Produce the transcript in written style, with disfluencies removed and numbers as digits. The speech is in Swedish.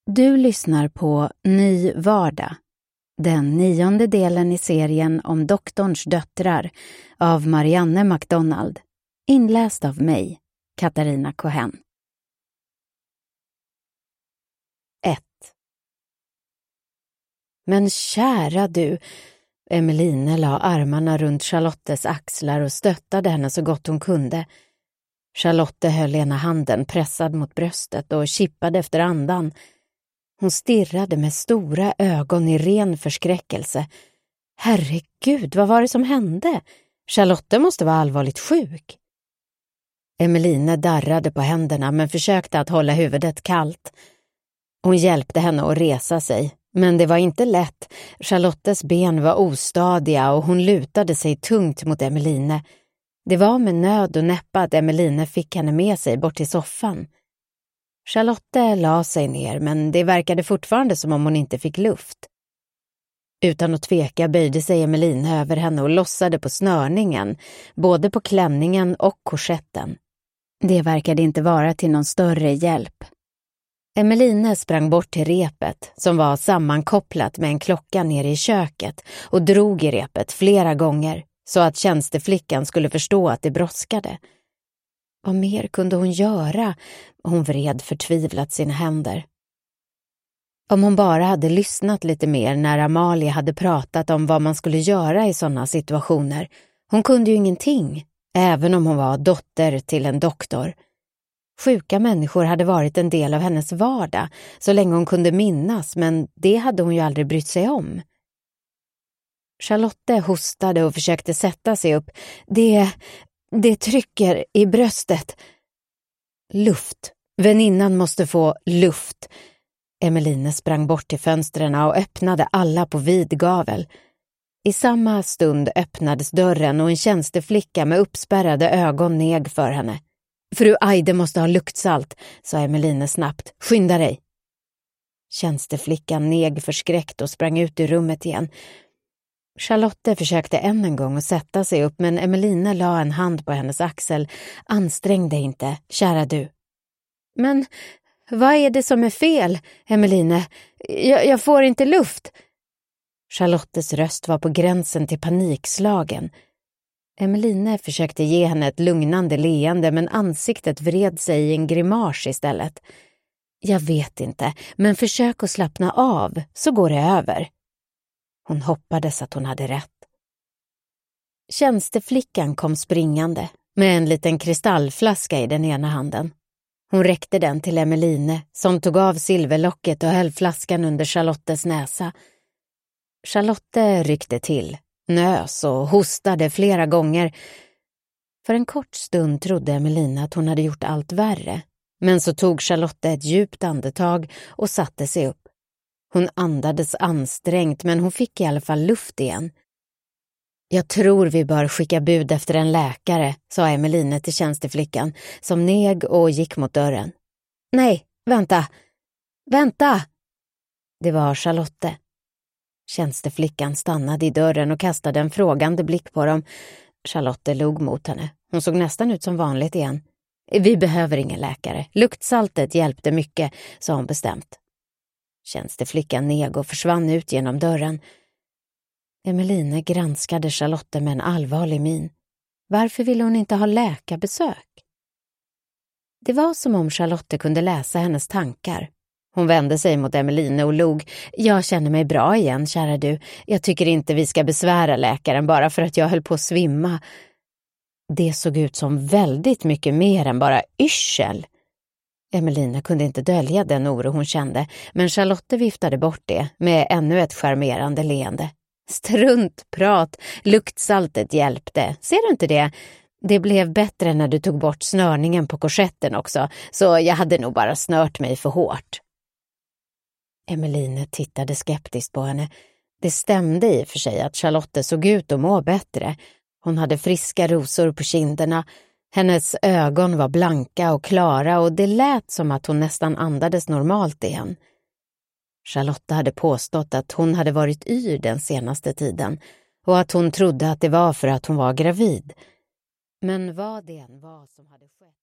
Du lyssnar på Ny vardag, den 9:e delen i serien om doktorns döttrar av Marianne McDonald, inläst av mig, Katarina Cohen. 1. Men kära du, Emeline la armarna runt Charlottes axlar och stöttade henne så gott hon kunde. Charlotte höll ena handen pressad mot bröstet och kippade efter andan. Hon stirrade med stora ögon i ren förskräckelse. Herregud, vad var det som hände? Charlotte måste vara allvarligt sjuk. Emeline darrade på händerna men försökte att hålla huvudet kallt. Hon hjälpte henne att resa sig, men det var inte lätt. Charlottes ben var ostadiga och hon lutade sig tungt mot Emeline. Det var med nöd och näppa att Emeline fick henne med sig bort till soffan. Charlotte la sig ner, men det verkade fortfarande som om hon inte fick luft. Utan att tveka böjde sig Emeline över henne och lossade på snörningen, både på klänningen och korsetten. Det verkade inte vara till någon större hjälp. Emeline sprang bort till repet, som var sammankopplat med en klocka nere i köket, och drog i repet flera gånger, så att tjänsteflickan skulle förstå att det brådskade. Vad mer kunde hon göra? Hon vred förtvivlat sina händer. Om hon bara hade lyssnat lite mer när Amalie hade pratat om vad man skulle göra i sådana situationer. Hon kunde ju ingenting, även om hon var dotter till en doktor. Sjuka människor hade varit en del av hennes vardag så länge hon kunde minnas, men det hade hon ju aldrig brytt sig om. Charlotte hostade och försökte sätta sig upp. Det trycker i bröstet. Luft. Väninnan måste få luft. Emeline sprang bort till fönstren och öppnade alla på vid gavel. I samma stund öppnades dörren och en tjänsteflicka med uppspärrade ögon neg för henne. Fru Aide måste ha luktsalt, sa Emeline snabbt. Skynda dig. Tjänsteflickan neg förskräckt och sprang ut ur rummet igen. Charlotte försökte än en gång att sätta sig upp, men Emeline la en hand på hennes axel. Ansträng dig inte, kära du. Men vad är det som är fel, Emeline? Jag får inte luft. Charlottes röst var på gränsen till panikslagen. Emeline försökte ge henne ett lugnande leende, men ansiktet vred sig i en grimas istället. Jag vet inte, men försök att slappna av, så går det över. Hon hoppades att hon hade rätt. Tjänsteflickan kom springande med en liten kristallflaska i den ena handen. Hon räckte den till Emeline, som tog av silverlocket och höll flaskan under Charlottes näsa. Charlotte ryckte till, nös och hostade flera gånger. För en kort stund trodde Emeline att hon hade gjort allt värre, men så tog Charlotte ett djupt andetag och satte sig upp. Hon andades ansträngt, men hon fick i alla fall luft igen. Jag tror vi bör skicka bud efter en läkare, sa Emeline till tjänsteflickan, som neg och gick mot dörren. Nej, vänta! Vänta! Det var Charlotte. Tjänsteflickan stannade i dörren och kastade en frågande blick på dem. Charlotte log mot henne. Hon såg nästan ut som vanligt igen. Vi behöver ingen läkare. Luktsaltet hjälpte mycket, sa hon bestämt. Tjänsteflickan neg och försvann ut genom dörren. Emeline granskade Charlotte med en allvarlig min. Varför ville hon inte ha läkarbesök? Det var som om Charlotte kunde läsa hennes tankar. Hon vände sig mot Emeline och log. Jag känner mig bra igen, kära du. Jag tycker inte vi ska besvära läkaren bara för att jag höll på att svimma. Det såg ut som väldigt mycket mer än bara yrsel. Emeline kunde inte dölja den oro hon kände, men Charlotte viftade bort det med ännu ett charmerande leende. Struntprat, luktsaltet hjälpte. Ser du inte det? Det blev bättre när du tog bort snörningen på korsetten också, så jag hade nog bara snört mig för hårt. Emeline tittade skeptiskt på henne. Det stämde i och för sig att Charlotte såg ut att må bättre. Hon hade friska rosor på kinderna. Hennes ögon var blanka och klara och det lät som att hon nästan andades normalt igen. Charlotte hade påstått att hon hade varit yr den senaste tiden och att hon trodde att det var för att hon var gravid. Men vad det än var som hade skett...